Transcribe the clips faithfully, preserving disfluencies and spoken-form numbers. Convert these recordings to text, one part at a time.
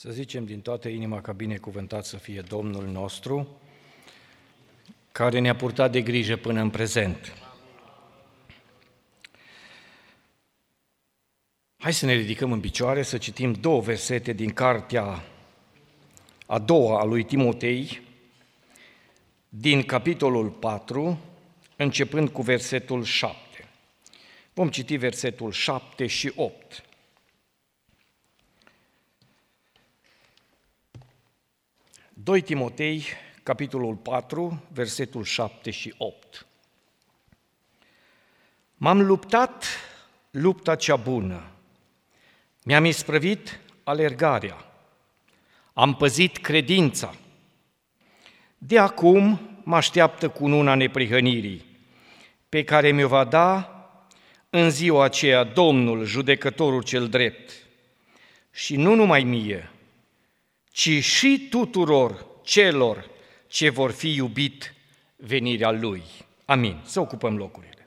Să zicem din toată inima ca binecuvântat să fie Domnul nostru, care ne-a purtat de grijă până în prezent. Hai să ne ridicăm în picioare, să citim două versete din cartea a doua a lui Timotei, din capitolul patru, începând cu versetul șapte. Vom citi versetul șapte și opt. doi Timotei, capitolul patru, versetul șapte și opt. M-am luptat lupta cea bună, mi-am isprăvit alergarea, am păzit credința. De acum mă așteaptă cununa neprihănirii, pe care mi-o va da în ziua aceea Domnul, judecătorul cel drept. Și nu numai mie, ci și tuturor celor ce vor fi iubit venirea Lui. Amin. Să ocupăm locurile.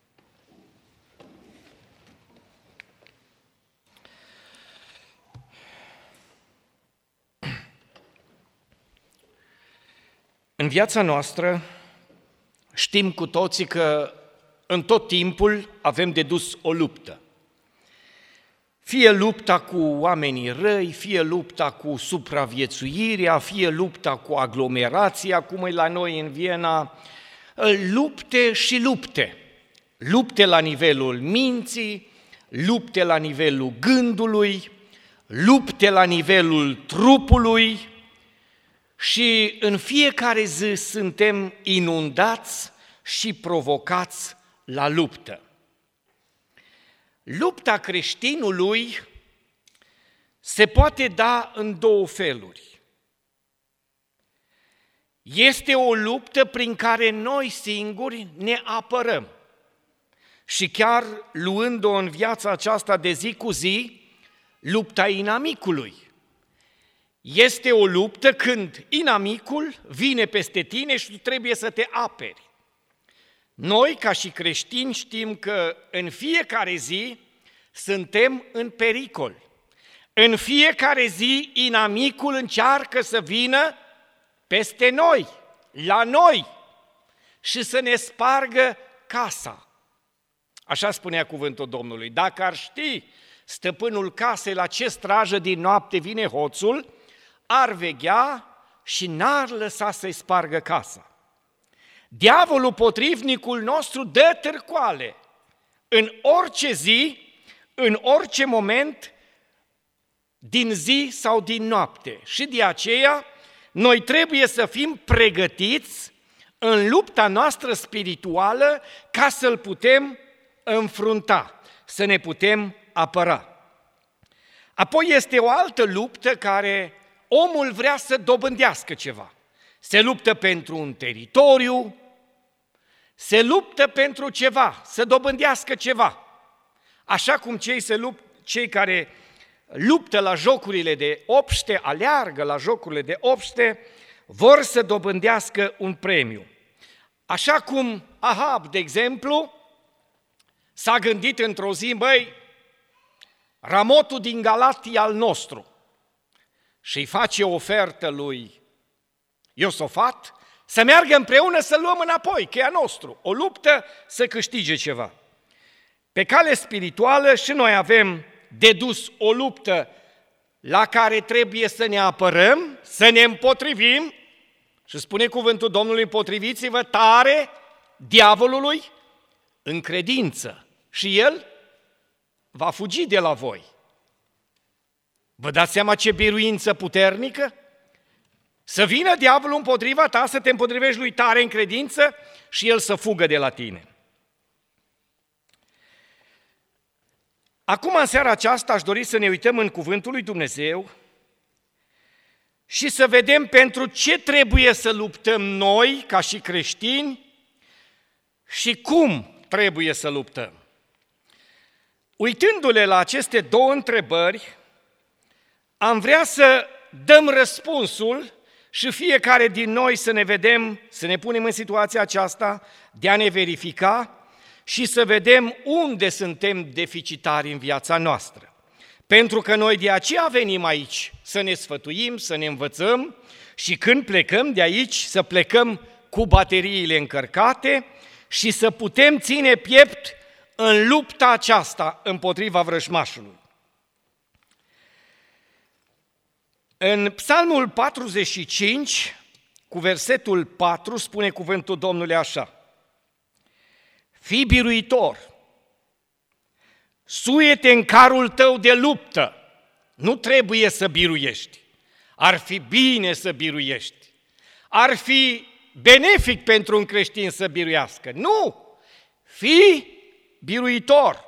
În viața noastră știm cu toții că în tot timpul avem de dus o luptă. Fie lupta cu oamenii răi, fie lupta cu supraviețuirea, fie lupta cu aglomerația, cum e la noi în Viena, lupte și lupte. Lupte la nivelul minții, lupte la nivelul gândului, lupte la nivelul trupului și în fiecare zi suntem inundați și provocați la luptă. Lupta creștinului se poate da în două feluri. Este o luptă prin care noi singuri ne apărăm și chiar luând-o în viața aceasta de zi cu zi, lupta inamicului. Este o luptă când inamicul vine peste tine și tu trebuie să te aperi. Noi, ca și creștini, știm că în fiecare zi suntem în pericol. În fiecare zi, inamicul încearcă să vină peste noi, la noi și să ne spargă casa. Așa spunea cuvântul Domnului. Dacă ar ști stăpânul casei la ce strajă din noapte vine hoțul, ar veghea și n-ar lăsa să-i spargă casa. Diavolul, potrivnicul nostru, dă târcoale în orice zi, în orice moment, din zi sau din noapte. Și de aceea, noi trebuie să fim pregătiți în lupta noastră spirituală ca să-l putem înfrunta, să ne putem apăra. Apoi este o altă luptă care omul vrea să dobândească ceva. Se luptă pentru un teritoriu, se luptă pentru ceva, să dobândească ceva. Așa cum cei, se lupt, cei care luptă la jocurile de obște, aleargă la jocurile de obște, vor să dobândească un premiu. Așa cum Ahab, de exemplu, s-a gândit într-o zi, băi, Ramotul din Galat e al nostru, și îi face o ofertă lui Iosafat să meargă împreună să luăm înapoi, că e a nostru, o luptă să câștige ceva. Pe cale spirituală și noi avem de dus o luptă la care trebuie să ne apărăm, să ne împotrivim și spune cuvântul Domnului, împotriviți-vă tare diavolului în credință și el va fugi de la voi. Vă dați seama ce biruință puternică? Să vină diavolul împotriva ta, să te împotrivești lui tare în credință și el să fugă de la tine. Acum, în seara aceasta, aș dori să ne uităm în cuvântul lui Dumnezeu și să vedem pentru ce trebuie să luptăm noi, ca și creștini, și cum trebuie să luptăm. Uitându-le la aceste două întrebări, am vrea să dăm răspunsul și fiecare din noi să ne vedem, să ne punem în situația aceasta de a ne verifica și să vedem unde suntem deficitari în viața noastră. Pentru că noi de aceea venim aici, să ne sfătuim, să ne învățăm și când plecăm de aici, să plecăm cu bateriile încărcate și să putem ține piept în lupta aceasta împotriva vrăjmașului. În Psalmul patruzeci și cinci, cu versetul patru, spune cuvântul Domnului așa: fii biruitor, suie-te în carul tău de luptă, nu trebuie să biruiești, ar fi bine să biruiești, ar fi benefic pentru un creștin să biruiască, nu, fii biruitor,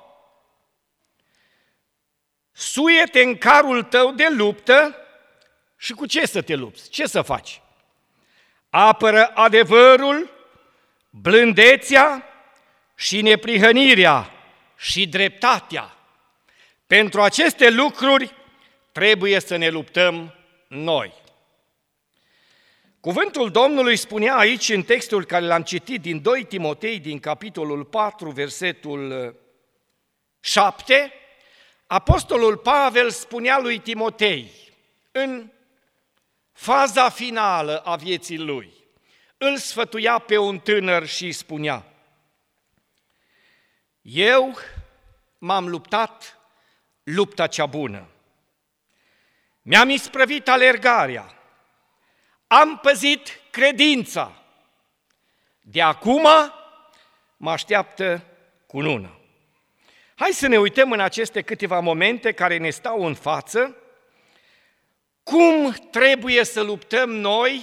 suie-te în carul tău de luptă. Și cu ce să te lupți? Ce să faci? Apără adevărul, blândețea și neprihănirea și dreptatea. Pentru aceste lucruri trebuie să ne luptăm noi. Cuvântul Domnului spunea aici în textul care l-am citit din doi Timotei, din capitolul patru, versetul șapte, apostolul Pavel spunea lui Timotei, în faza finală a vieții lui, îl sfătuia pe un tânăr și îi spunea: eu m-am luptat lupta cea bună, mi-am isprăvit alergarea, am păzit credința, de acum mă așteaptă cununa. Hai să ne uităm în aceste câteva momente care ne stau în față, cum trebuie să luptăm noi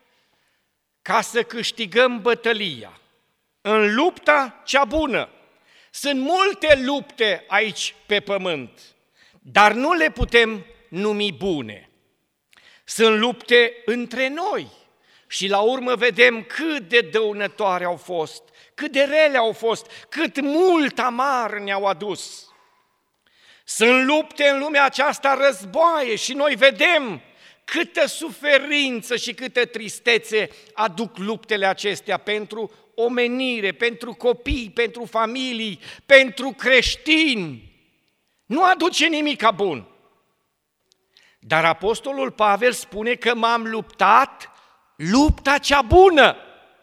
ca să câștigăm bătălia, în lupta cea bună. Sunt multe lupte aici pe pământ, dar nu le putem numi bune. Sunt lupte între noi și la urmă vedem cât de dăunătoare au fost, cât de rele au fost, cât mult amar ne-au adus. Sunt lupte în lumea aceasta, războaie, și noi vedem câtă suferință și câtă tristețe aduc luptele acestea pentru omenire, pentru copii, pentru familii, pentru creștini. Nu aduce nimic bun. Dar apostolul Pavel spune că m-am luptat lupta cea bună.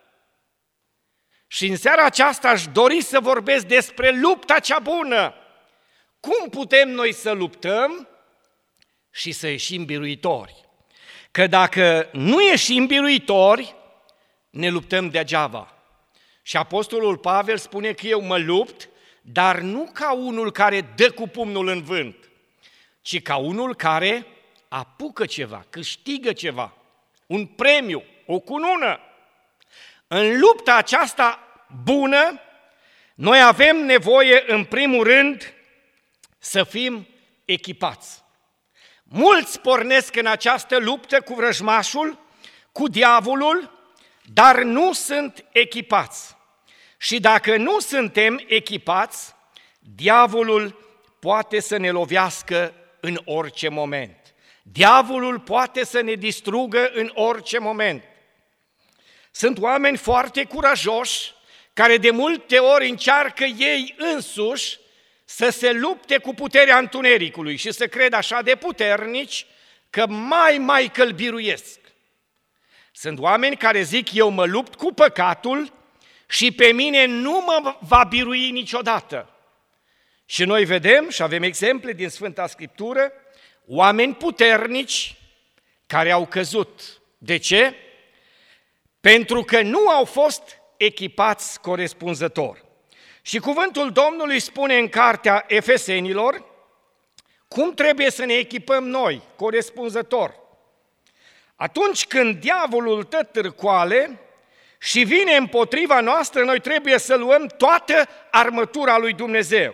Și în seara aceasta aș dori să vorbesc despre lupta cea bună. Cum putem noi să luptăm și să ieșim biruitori? Că dacă nu ieșim biruitori, ne luptăm degeaba. Și apostolul Pavel spune că eu mă lupt, dar nu ca unul care dă cu pumnul în vânt, ci ca unul care apucă ceva, câștigă ceva, un premiu, o cunună. În lupta aceasta bună, noi avem nevoie, în primul rând, să fim echipați. Mulți pornesc în această luptă cu vrăjmașul, cu diavolul, dar nu sunt echipați. Și dacă nu suntem echipați, diavolul poate să ne lovească în orice moment. Diavolul poate să ne distrugă în orice moment. Sunt oameni foarte curajoși, care de multe ori încearcă ei însuși să se lupte cu puterea întunericului și să cred așa de puternici că mai, mai că îl biruiesc. Sunt oameni care zic, eu mă lupt cu păcatul și pe mine nu mă va birui niciodată. Și noi vedem și avem exemple din Sfânta Scriptură, oameni puternici care au căzut. De ce? Pentru că nu au fost echipați corespunzător. Și cuvântul Domnului spune în cartea Efesenilor cum trebuie să ne echipăm noi corespunzător. Atunci când diavolul dă târcoale și vine împotriva noastră, noi trebuie să luăm toată armătura lui Dumnezeu.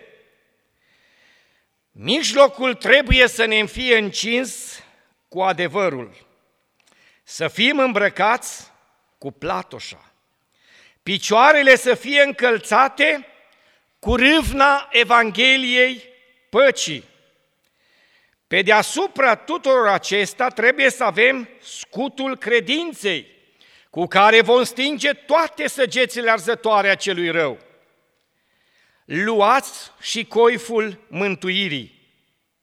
Mijlocul trebuie să ne fie încins cu adevărul, să fim îmbrăcați cu platoșa, picioarele să fie încălțate cu râvna Evangheliei păcii. Pe deasupra tuturor acesta trebuie să avem scutul credinței, cu care vom stinge toate săgețile arzătoare a celui rău. Luați și coiful mântuirii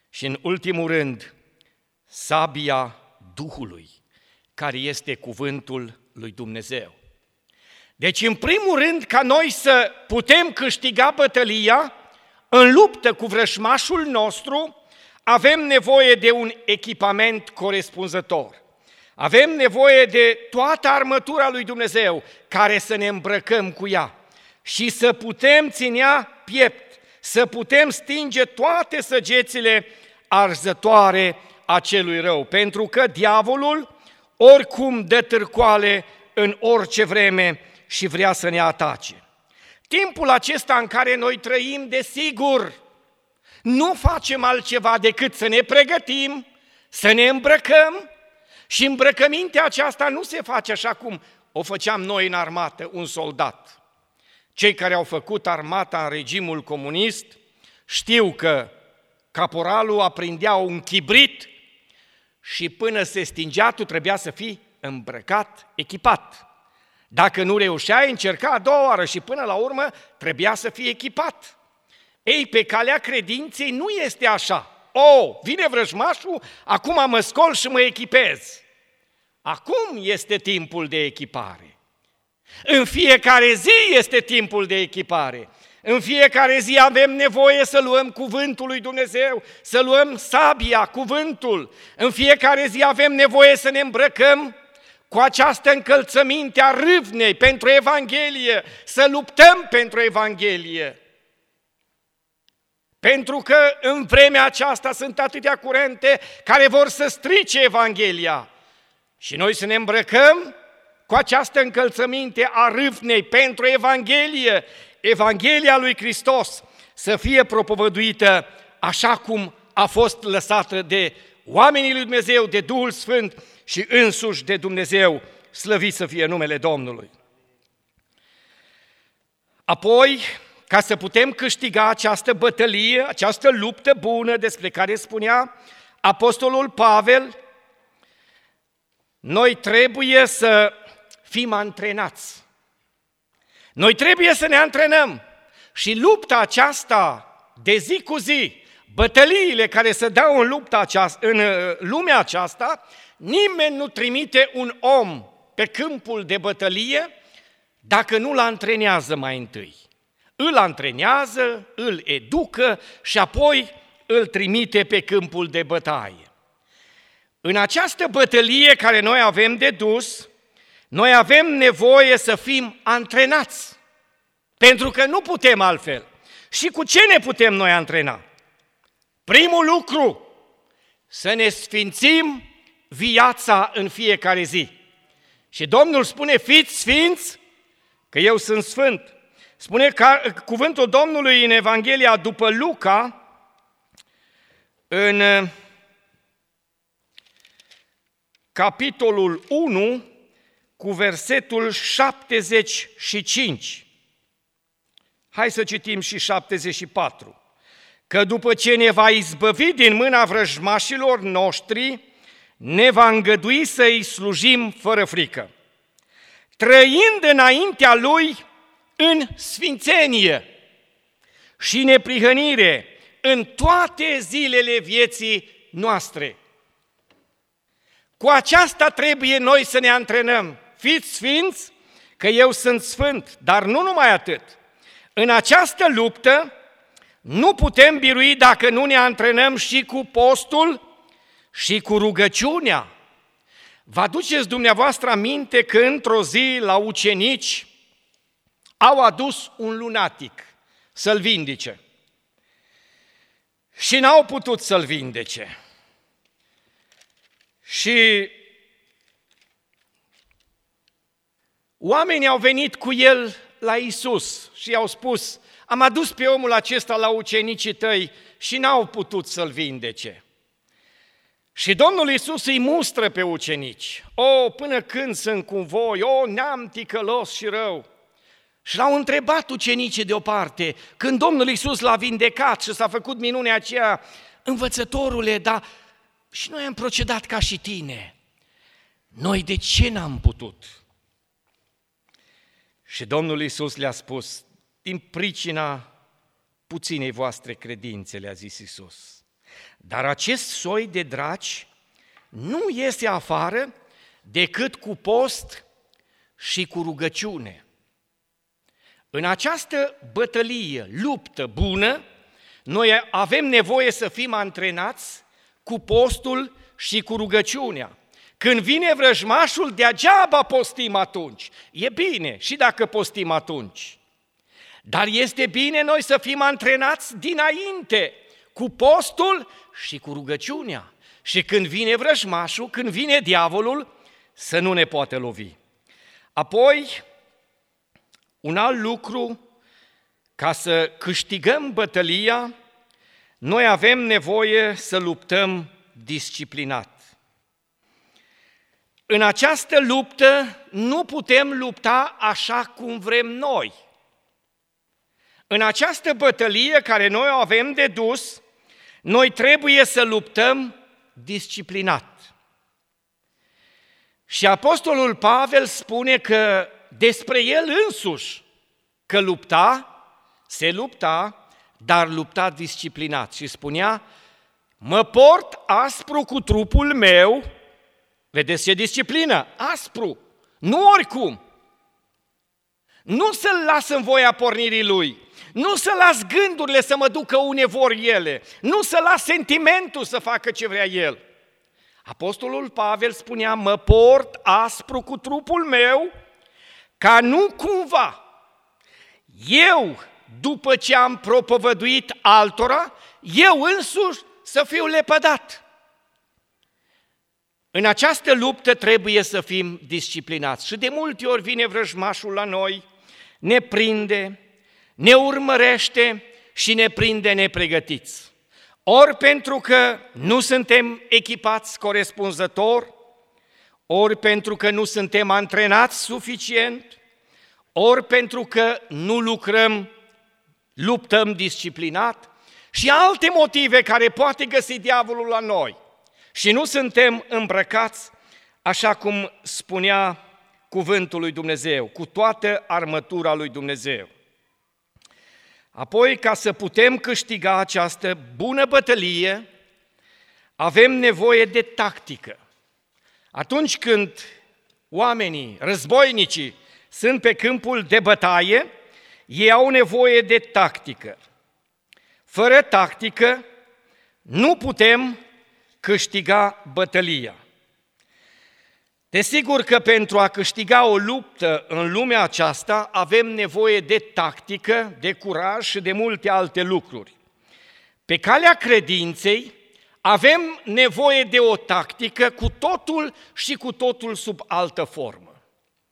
Și în ultimul rând, sabia Duhului, care este cuvântul lui Dumnezeu. Deci, în primul rând, ca noi să putem câștiga bătălia în luptă cu vrăjmașul nostru, avem nevoie de un echipament corespunzător. Avem nevoie de toată armătura lui Dumnezeu care să ne îmbrăcăm cu ea și să putem ținea piept, să putem stinge toate săgețile arzătoare a celui rău, pentru că diavolul oricum dă târcoale în orice vreme și vrea să ne atace. Timpul acesta în care noi trăim, desigur, nu facem altceva decât să ne pregătim, să ne îmbrăcăm și îmbrăcămintea aceasta nu se face așa cum o făceam noi în armată, un soldat. Cei care au făcut armata în regimul comunist știu că caporalul aprindea un chibrit și până se stingea, tu trebuia să fii îmbrăcat, echipat. Dacă nu reușeai, încerca a doua oară și până la urmă trebuia să fii echipat. Ei, pe calea credinței nu este așa. O, vine vrăjmașul, acum mă scol și mă echipez. Acum este timpul de echipare. În fiecare zi este timpul de echipare. În fiecare zi avem nevoie să luăm cuvântul lui Dumnezeu, să luăm sabia, cuvântul. În fiecare zi avem nevoie să ne îmbrăcăm cu această încălțăminte a râvnei pentru Evanghelie, să luptăm pentru Evanghelie. Pentru că în vremea aceasta sunt atâtea curente care vor să strice Evanghelia. Și noi să ne îmbrăcăm cu această încălțăminte a râvnei pentru Evanghelie, Evanghelia lui Hristos, să fie propovăduită așa cum a fost lăsată de oamenii lui Dumnezeu, de Duhul Sfânt și însuși de Dumnezeu, slăvit să fie numele Domnului. Apoi, ca să putem câștiga această bătălie, această luptă bună despre care spunea Apostolul Pavel, noi trebuie să fim antrenați. Noi trebuie să ne antrenăm și lupta aceasta de zi cu zi, bătăliile care se dau în lupta aceasta, în lumea aceasta, nimeni nu trimite un om pe câmpul de bătălie dacă nu-l antrenează mai întâi. Îl antrenează, îl educă și apoi îl trimite pe câmpul de bătaie. În această bătălie care noi avem de dus, noi avem nevoie să fim antrenați, pentru că nu putem altfel. Și cu ce ne putem noi antrena? Primul lucru, să ne sfințim viața în fiecare zi. Și Domnul spune, fiți sfinți, că eu sunt sfânt. Spune că cuvântul Domnului în Evanghelia după Luca, în capitolul unu, cu versetul șaptezeci și cinci. Hai să citim și șaptezeci și patru. Că după ce ne va izbăvi din mâna vrăjmașilor noștri, ne va îngădui să-i slujim fără frică, trăind înaintea Lui în sfințenie și neprihănire în toate zilele vieții noastre. Cu aceasta trebuie noi să ne antrenăm. Fiți sfinți, că eu sunt sfânt, dar nu numai atât. În această luptă nu putem birui dacă nu ne antrenăm și cu postul și cu rugăciunea. Vă aduceți dumneavoastră aminte că într-o zi la ucenici au adus un lunatic să-l vindece și n-au putut să-l vindece. Și oamenii au venit cu el la Iisus și i-au spus, am adus pe omul acesta la ucenicii tăi și n-au putut să-l vindece. Și Domnul Iisus îi mustră pe ucenici. O, până când sunt cu voi, o, neam ticălos și rău. Și l-au întrebat ucenicii deoparte, când Domnul Iisus l-a vindecat și s-a făcut minunea aceea, învățătorule, dar și noi am procedat ca și tine. Noi de ce n-am putut? Și Domnul Iisus le-a spus, din pricina puținei voastre credințe, le-a zis Iisus. Dar acest soi de draci nu iese afară decât cu post și cu rugăciune. În această bătălie, luptă bună, noi avem nevoie să fim antrenați cu postul și cu rugăciunea. Când vine vrăjmașul, degeaba postim atunci. E bine și dacă postim atunci. Dar este bine noi să fim antrenați dinainte, cu postul și cu rugăciunea. Și când vine vrăjmașul, când vine diavolul, să nu ne poată lovi. Apoi, un alt lucru, ca să câștigăm bătălia, noi avem nevoie să luptăm disciplinat. În această luptă nu putem lupta așa cum vrem noi. În această bătălie care noi o avem de dus, noi trebuie să luptăm disciplinat. Și apostolul Pavel spune că despre el însuși, că lupta, se lupta, dar lupta disciplinat. Și spunea, mă port aspru cu trupul meu, vedeți ce disciplină, aspru, nu oricum. Nu să-l las în voia pornirii lui, nu să las gândurile să mă ducă unde vor ele, nu să las sentimentul să facă ce vrea el. Apostolul Pavel spunea, mă port aspru cu trupul meu, ca nu cumva eu, după ce am propovăduit altora, eu însuși să fiu lepădat. În această luptă trebuie să fim disciplinați. Și de multe ori vine vrăjmașul la noi, ne prinde, ne urmărește și ne prinde nepregătiți. Ori pentru că nu suntem echipați corespunzător, ori pentru că nu suntem antrenați suficient, ori pentru că nu lucrăm, luptăm disciplinat și alte motive care poate găsi diavolul la noi. Și nu suntem îmbrăcați, așa cum spunea cuvântul lui Dumnezeu, cu toată armătura lui Dumnezeu. Apoi, ca să putem câștiga această bună bătălie, avem nevoie de tactică. Atunci când oamenii, războinicii, sunt pe câmpul de bătaie, ei au nevoie de tactică. Fără tactică, nu putem câștiga bătălia. Desigur că pentru a câștiga o luptă în lumea aceasta avem nevoie de tactică, de curaj și de multe alte lucruri. Pe calea credinței avem nevoie de o tactică cu totul și cu totul sub altă formă.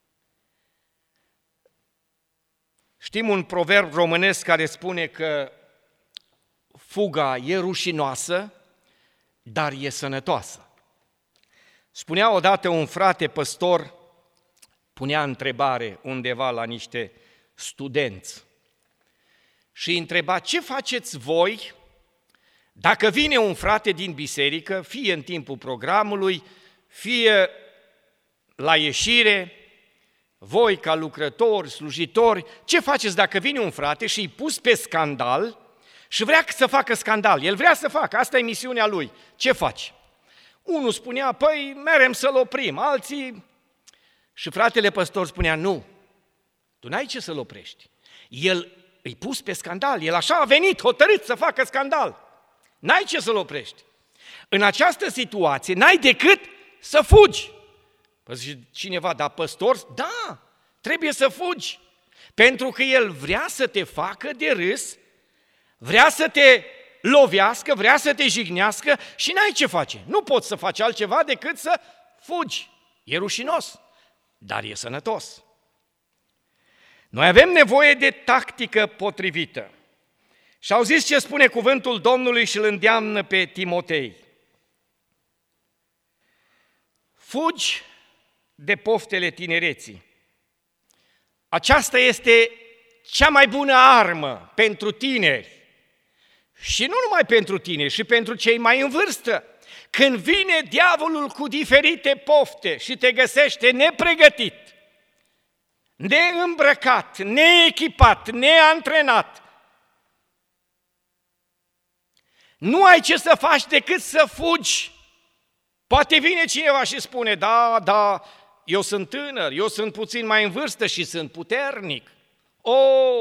Știm un proverb românesc care spune că fuga e rușinoasă, dar e sănătoasă. Spunea odată un frate păstor, punea întrebare undeva la niște studenți și îi întreba, ce faceți voi dacă vine un frate din biserică, fie în timpul programului, fie la ieșire, voi ca lucrători, slujitori, ce faceți dacă vine un frate și îi pus pe scandal și vrea să facă scandal, el vrea să facă, asta e misiunea lui, ce faci? Unul spunea, păi merem să-l oprim, alții... Și fratele păstor spunea, nu, tu n-ai ce să-l oprești. El îi pus pe scandal, el așa a venit, hotărât să facă scandal. N-ai ce să-l oprești. În această situație n-ai decât să fugi. Păi zice cineva, da, păstor? Da, trebuie să fugi. Pentru că el vrea să te facă de râs, vrea să te lovească, vrea să te jignească și n-ai ce face. Nu poți să faci altceva decât să fugi. E rușinos, dar e sănătos. Noi avem nevoie de tactică potrivită. Și auziți ce spune cuvântul Domnului și îl îndeamnă pe Timotei. Fugi de poftele tinereții. Aceasta este cea mai bună armă pentru tineri. Și nu numai pentru tine, și pentru cei mai în vârstă. Când vine diavolul cu diferite pofte și te găsește nepregătit, neîmbrăcat, neechipat, neantrenat, Nu ai ce să faci decât să fugi. Poate vine cineva și spune, da, da, eu sunt tânăr, eu sunt puțin mai în vârstă și sunt puternic. O,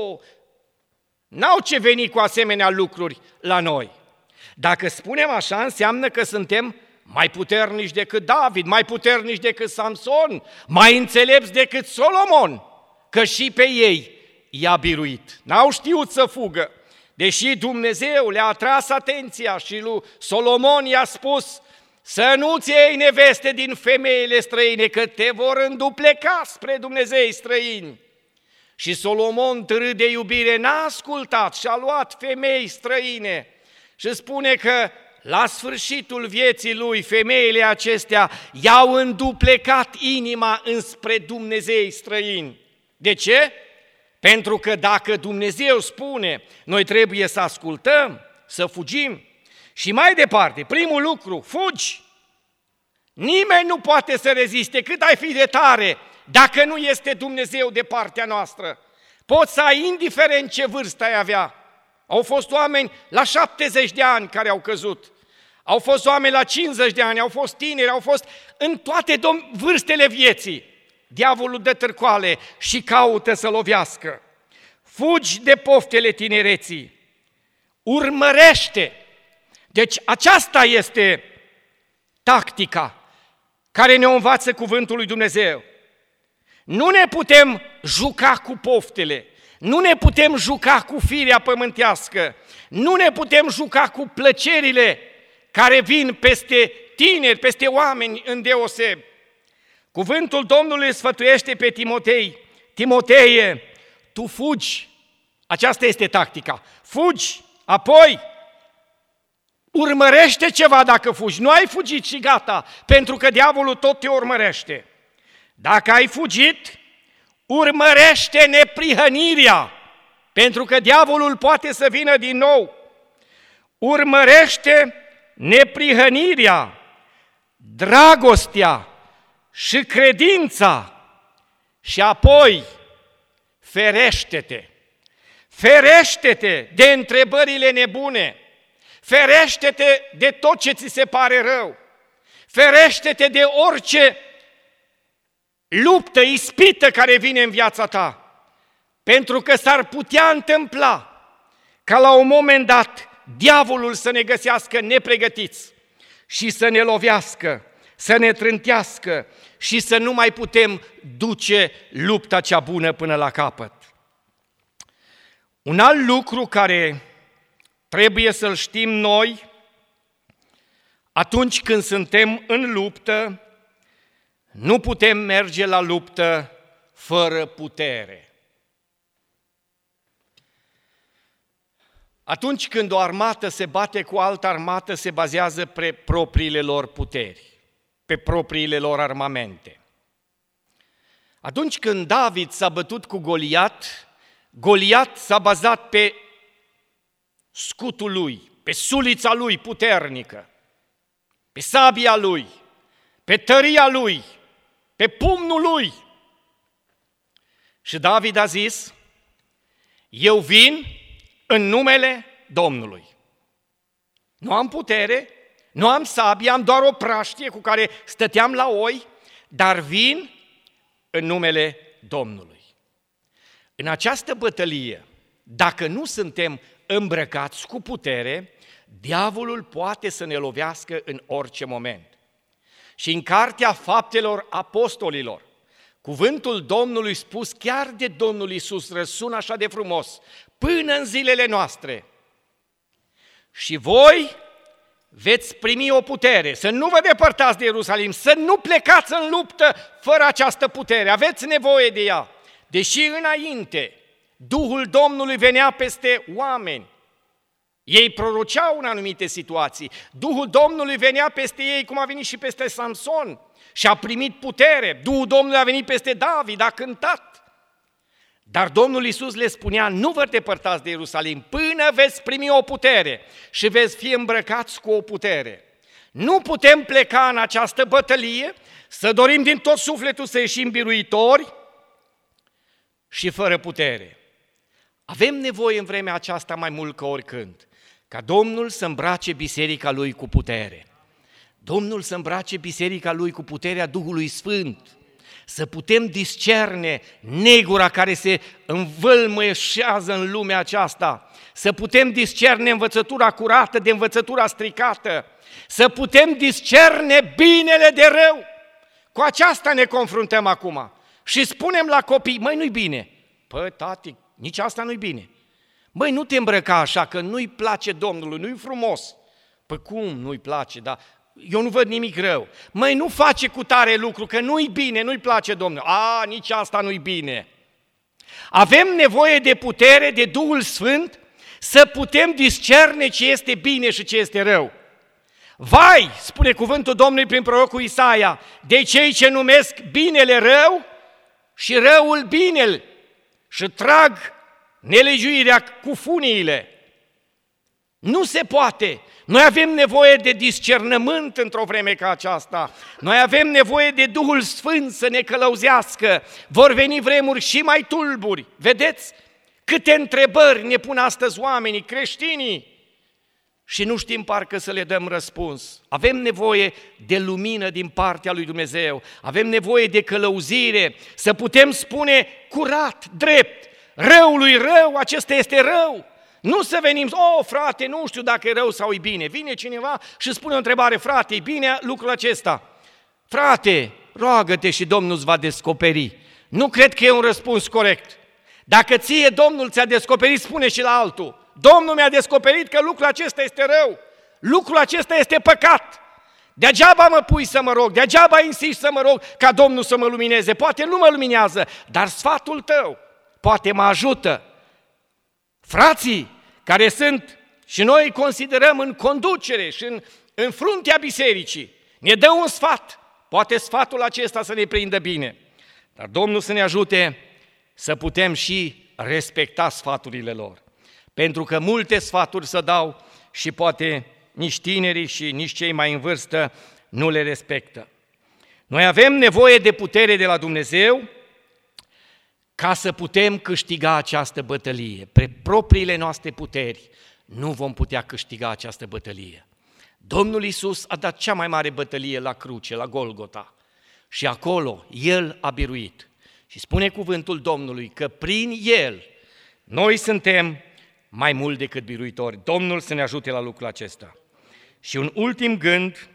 n-au ce veni cu asemenea lucruri la noi. Dacă spunem așa, înseamnă că suntem mai puternici decât David, mai puternici decât Samson, mai înțelepți decât Solomon, că și pe ei i-a biruit. N-au știut să fugă, deși Dumnezeu le-a atras atenția și lui Solomon i-a spus să nu-ți iei neveste din femeile străine, că te vor îndupleca spre Dumnezei străini. Și Solomon, târât de iubire, n-a ascultat și a luat femei străine și spune că la sfârșitul vieții lui, femeile acestea i-au înduplecat inima înspre Dumnezei străini. De ce? Pentru că dacă Dumnezeu spune, noi trebuie să ascultăm, să fugim. Și mai departe, primul lucru, fugi. Nimeni nu poate să reziste, cât ai fi de tare, dacă nu este Dumnezeu de partea noastră. Poți să ai, indiferent ce vârstă ai avea. Au fost oameni la șaptezeci de ani care au căzut. Au fost oameni la cincizeci de ani, au fost tineri, au fost în toate vârstele vieții. Diavolul dă târcoale și caută să lovească. Fugi de poftele tinereții. Urmărește. Deci aceasta este tactica care ne învață cuvântul lui Dumnezeu. Nu ne putem juca cu poftele, nu ne putem juca cu firea pământească, nu ne putem juca cu plăcerile care vin peste tineri, peste oameni îndeosebi. Cuvântul Domnului sfătuiește pe Timotei, Timoteie, tu fugi, aceasta este tactica, fugi, apoi urmărește ceva dacă fugi, nu ai fugit și gata, pentru că diavolul tot te urmărește. Dacă ai fugit, urmărește neprihănirea, pentru că diavolul poate să vină din nou. Urmărește neprihănirea, dragostea și credința și apoi ferește-te. Ferește-te de întrebările nebune, ferește-te de tot ce ți se pare rău, ferește-te de orice luptă, ispită care vine în viața ta, pentru că s-ar putea întâmpla ca la un moment dat diavolul să ne găsească nepregătiți și să ne lovească, să ne trântească și să nu mai putem duce lupta cea bună până la capăt. Un alt lucru care trebuie să-l știm noi atunci când suntem în luptă, nu putem merge la luptă fără putere. Atunci când o armată se bate cu altă armată, se bazează pe propriile lor puteri, pe propriile lor armamente. Atunci când David s-a bătut cu Goliat, Goliat s-a bazat pe scutul lui, pe sulița lui puternică, pe sabia lui, pe tăria lui, pe pumnul lui. Și David a zis, eu vin în numele Domnului. Nu am putere, nu am sabie, am doar o praștie cu care stăteam la oi, dar vin în numele Domnului. În această bătălie, dacă nu suntem îmbrăcați cu putere, diavolul poate să ne lovească în orice moment. Și în cartea Faptelor Apostolilor, cuvântul Domnului spus chiar de Domnul Iisus răsună așa de frumos, până în zilele noastre. Și voi veți primi o putere, să nu vă depărtați de Ierusalim, să nu plecați în luptă fără această putere, aveți nevoie de ea. Deși înainte Duhul Domnului venea peste oameni, ei proroceau în anumite situații, Duhul Domnului venea peste ei cum a venit și peste Samson și a primit putere, Duhul Domnului a venit peste David, a cântat. Dar Domnul Iisus le spunea, nu vă depărtați de Ierusalim până veți primi o putere și veți fi îmbrăcați cu o putere. Nu putem pleca în această bătălie, să dorim din tot sufletul să ieșim biruitori și fără putere. Avem nevoie în vremea aceasta mai mult ca oricând, ca Domnul să îmbrace biserica Lui cu putere. Domnul să îmbrace biserica Lui cu puterea Duhului Sfânt, să putem discerne negura care se învălmășează în lumea aceasta, să putem discerne învățătura curată de învățătura stricată, să putem discerne binele de rău. Cu aceasta ne confruntăm acum și spunem la copii, măi, nu-i bine. Păi, tati, nici asta nu-i bine. Măi, nu te îmbrăca așa, că nu-i place Domnului, nu-i frumos. Păi cum nu-i place, dar eu nu văd nimic rău. Măi, nu face cu tare lucru, că nu-i bine, nu-i place Domnului. A, nici asta nu-i bine. Avem nevoie de putere, de Duhul Sfânt, să putem discerne ce este bine și ce este rău. Vai, spune cuvântul Domnului prin prorocul Isaia, de cei ce numesc binele rău și răul binele și trag nelegiuirea cu funiile. Nu se poate. Noi avem nevoie de discernământ într-o vreme ca aceasta. Noi avem nevoie de Duhul Sfânt să ne călăuzească. Vor veni vremuri și mai tulburi. Vedeți câte întrebări ne pun astăzi oamenii, creștinii, și nu știm parcă să le dăm răspuns. Avem nevoie de lumină din partea lui Dumnezeu. Avem nevoie de călăuzire, să putem spune curat, drept, răului rău, acesta este rău. Nu să venim, o, frate, nu știu dacă e rău sau e bine. Vine cineva și spune o întrebare, frate, e bine lucrul acesta? Frate, roagă-te și Domnul îți va descoperi. Nu cred că e un răspuns corect. Dacă ție Domnul ți-a descoperit, spune și la altul. Domnul mi-a descoperit că lucrul acesta este rău, lucrul acesta este păcat. Degeaba mă pui să mă rog, degeaba insist să mă rog ca Domnul să mă lumineze. Poate nu mă luminează, dar sfatul tău poate mă ajută. Frații care sunt și noi îi considerăm în conducere și în, în fruntea bisericii, ne dă un sfat, poate sfatul acesta să ne prindă bine. Dar Domnul să ne ajute să putem și respecta sfaturile lor. Pentru că multe sfaturi se dau și poate nici tinerii și nici cei mai în vârstă nu le respectă. Noi avem nevoie de putere de la Dumnezeu ca să putem câștiga această bătălie. Pre propriile noastre puteri nu vom putea câștiga această bătălie. Domnul Iisus a dat cea mai mare bătălie la cruce, la Golgota, și acolo El a biruit. Și spune cuvântul Domnului că prin El noi suntem mai mult decât biruitori. Domnul să ne ajute la lucrul acesta. Și un ultim gând,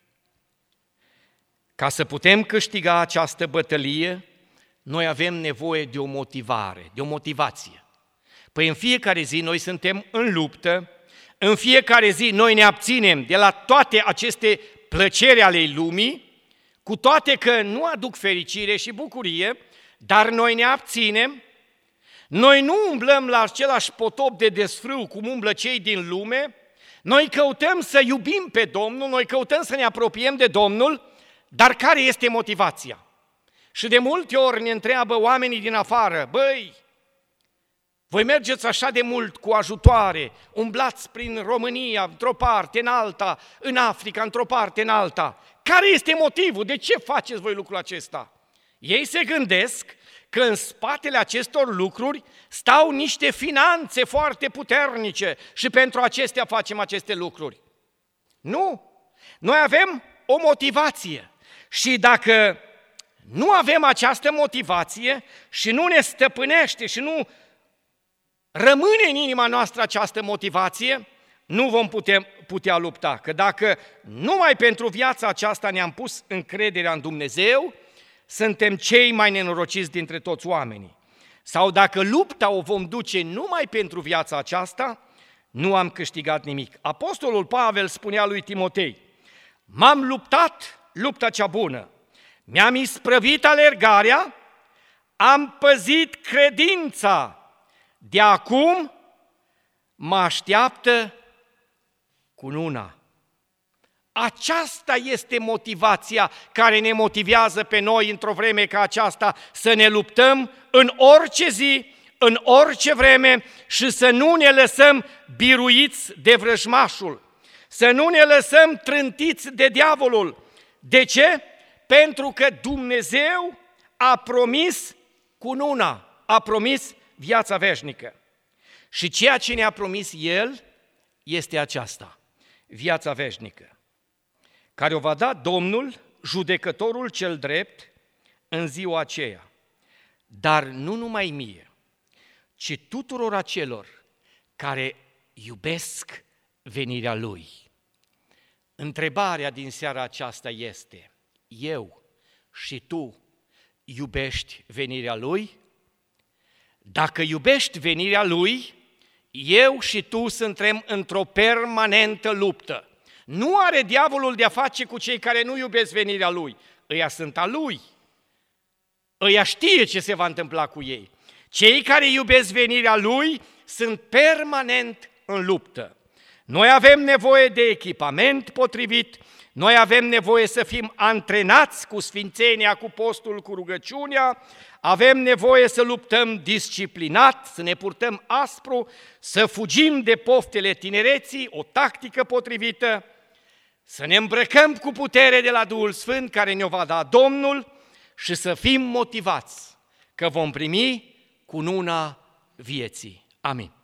ca să putem câștiga această bătălie, noi avem nevoie de o motivare, de o motivație. Păi în fiecare zi noi suntem în luptă, în fiecare zi noi ne abținem de la toate aceste plăceri ale lumii, cu toate că nu aduc fericire și bucurie, dar noi ne abținem. Noi nu umblăm la același potop de desfrâu cum umblă cei din lume, noi căutăm să iubim pe Domnul, noi căutăm să ne apropiem de Domnul, dar care este motivația? Și de multe ori ne întreabă oamenii din afară, băi, voi mergeți așa de mult cu ajutoare, umblați prin România, într-o parte, în alta, în Africa, într-o parte, în alta. Care este motivul? De ce faceți voi lucrul acesta? Ei se gândesc că în spatele acestor lucruri stau niște finanțe foarte puternice și pentru acestea facem aceste lucruri. Nu! Noi avem o motivație și dacă nu avem această motivație și nu ne stăpânește și nu rămâne în inima noastră această motivație, nu vom putea, putea lupta. Că dacă numai pentru viața aceasta ne-am pus încrederea în Dumnezeu, suntem cei mai nenorociți dintre toți oamenii. Sau dacă lupta o vom duce numai pentru viața aceasta, nu am câștigat nimic. Apostolul Pavel spunea lui Timotei, m-am luptat lupta cea bună, mi-am isprăvit alergarea, am păzit credința, de acum mă așteaptă cununa. Aceasta este motivația care ne motivează pe noi într-o vreme ca aceasta să ne luptăm în orice zi, în orice vreme și să nu ne lăsăm biruiți de vrăjmașul, să nu ne lăsăm trântiți de diavolul. De ce? Pentru că Dumnezeu a promis cununa, a promis viața veșnică. Și ceea ce ne-a promis El este aceasta, viața veșnică, care o va da Domnul, judecătorul cel drept, în ziua aceea. Dar nu numai mie, ci tuturor acelor care iubesc venirea Lui. Întrebarea din seara aceasta este, eu și tu iubești venirea Lui? Dacă iubești venirea Lui, eu și tu suntem într-o permanentă luptă. Nu are diavolul de-a face cu cei care nu iubesc venirea Lui. Ăia sunt a Lui. Ăia știe ce se va întâmpla cu ei. Cei care iubesc venirea Lui sunt permanent în luptă. Noi avem nevoie de echipament potrivit, noi avem nevoie să fim antrenați cu sfințenia, cu postul, cu rugăciunea, avem nevoie să luptăm disciplinat, să ne purtăm aspru, să fugim de poftele tinereții, o tactică potrivită, să ne îmbrăcăm cu putere de la Duhul Sfânt care ne-o va da Domnul și să fim motivați că vom primi cununa vieții. Amin.